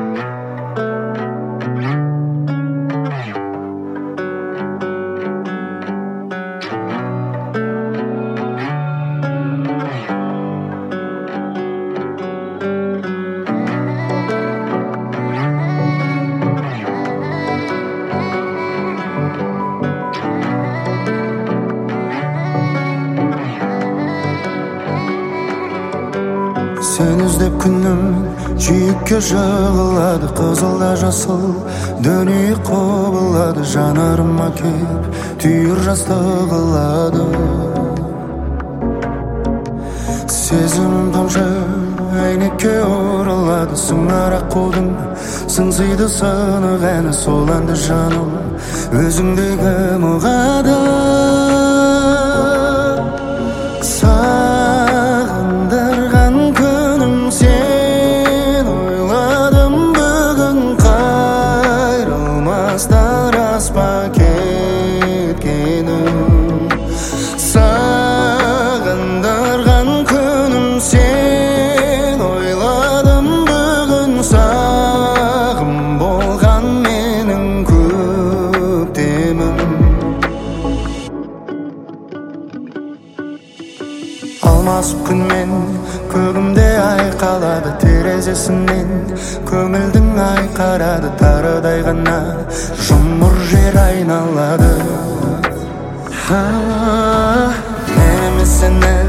Sen іздеп күнім жиекке жығылады, қызылда жасыл дүние құбылады, жанарыма кеп түйір жас тығылады. Сезімім тамшы әйнекке оралады, сыңар аққудың сыңсиды сынық әні, сол әнді жаным өзіңдегі мұғады. Сағындырған күнім сен, ойладым бүгін қайрылмастан рас па кеткенім. Сағындырған күнім сен, ойладым бүгін сағым болған менің көктемім. Алмасып күнмен көгімде айқалады, терезесінен көңілдің айқарады, тарыдай ғана жұмыр жер айналады. Мен емес сені